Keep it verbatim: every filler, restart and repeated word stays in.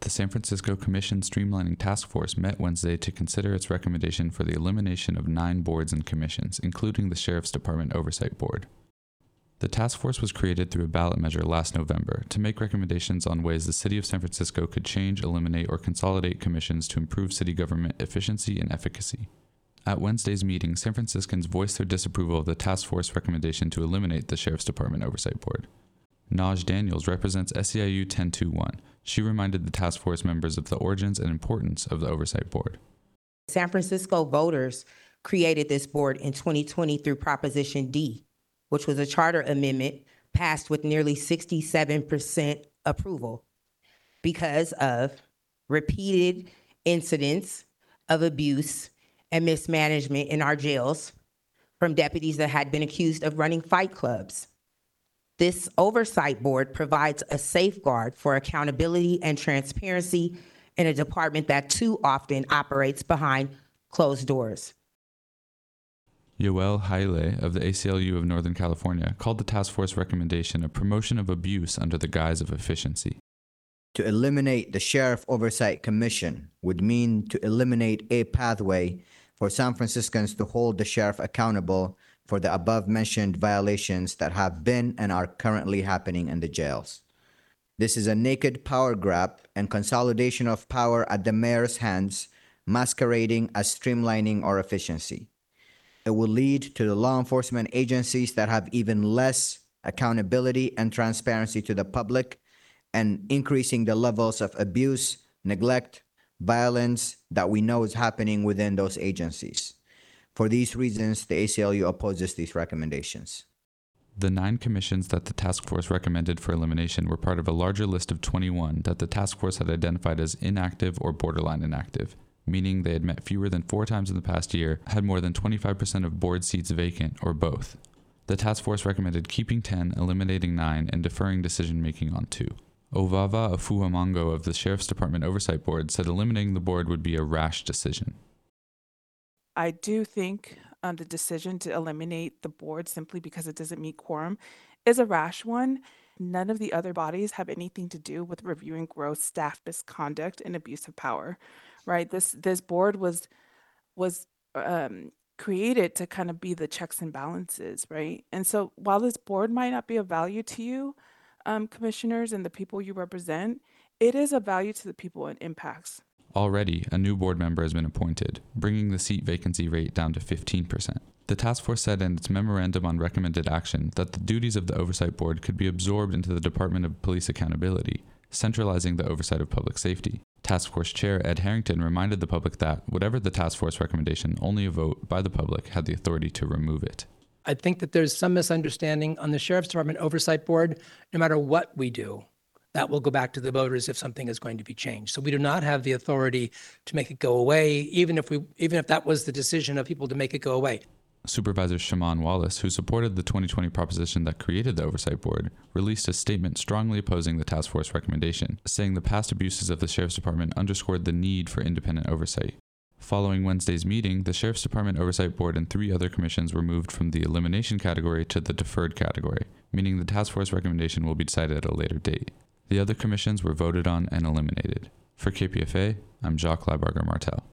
The San Francisco Commission Streamlining Task Force met Wednesday to consider its recommendation for the elimination of nine boards and commissions, including the Sheriff's Department Oversight Board. The task force was created through a ballot measure last November to make recommendations on ways the city of San Francisco could change, eliminate, or consolidate commissions to improve city government efficiency and efficacy. At Wednesday's meeting, San Franciscans voiced their disapproval of the task force recommendation to eliminate the Sheriff's Department Oversight Board. Naj Daniels represents S E I U ten twenty-one. She reminded the task force members of the origins and importance of the Oversight Board. San Francisco voters created this board in twenty twenty through Proposition D, which was a charter amendment passed with nearly sixty-seven percent approval because of repeated incidents of abuse and mismanagement in our jails from deputies that had been accused of running fight clubs. This oversight board provides a safeguard for accountability and transparency in a department that too often operates behind closed doors. Yoel Haile of the A C L U of Northern California called the task force recommendation a promotion of abuse under the guise of efficiency. To eliminate the Sheriff Oversight Commission would mean to eliminate a pathway for San Franciscans to hold the sheriff accountable for the above-mentioned violations that have been and are currently happening in the jails. This is a naked power grab and consolidation of power at the mayor's hands, masquerading as streamlining or efficiency. It will lead to the law enforcement agencies that have even less accountability and transparency to the public, and increasing the levels of abuse, neglect, violence that we know is happening within those agencies. For these reasons, the A C L U opposes these recommendations. The nine commissions that the task force recommended for elimination were part of a larger list of twenty-one that the task force had identified as inactive or borderline inactive, meaning they had met fewer than four times in the past year, had more than twenty-five percent of board seats vacant, or both. The task force recommended keeping ten, eliminating nine, and deferring decision-making on two. Ovava Afuamango of the Sheriff's Department Oversight Board said eliminating the board would be a rash decision. I do think um, the decision to eliminate the board simply because it doesn't meet quorum is a rash one. None of the other bodies have anything to do with reviewing gross staff misconduct and abuse of power, right? This this board was was um, created to kind of be the checks and balances, right? And so while this board might not be of value to you, um, commissioners and the people you represent, it is of value to the people it impacts. Already, a new board member has been appointed, bringing the seat vacancy rate down to fifteen percent. The task force said in its memorandum on recommended action that the duties of the Oversight Board could be absorbed into the Department of Police Accountability, centralizing the oversight of public safety. Task Force Chair Ed Harrington reminded the public that, whatever the task force recommendation, only a vote by the public had the authority to remove it. I think that there's some misunderstanding on the Sheriff's Department Oversight Board. No matter what we do, that will go back to the voters if something is going to be changed. So we do not have the authority to make it go away, even if we, even if that was the decision of people to make it go away. Supervisor Shaman Wallace, who supported the twenty twenty proposition that created the Oversight Board, released a statement strongly opposing the task force recommendation, saying the past abuses of the Sheriff's Department underscored the need for independent oversight. Following Wednesday's meeting, the Sheriff's Department Oversight Board and three other commissions were moved from the elimination category to the deferred category, meaning the task force recommendation will be decided at a later date. The other commissions were voted on and eliminated. For K P F A, I'm Jacques Labarger Martel.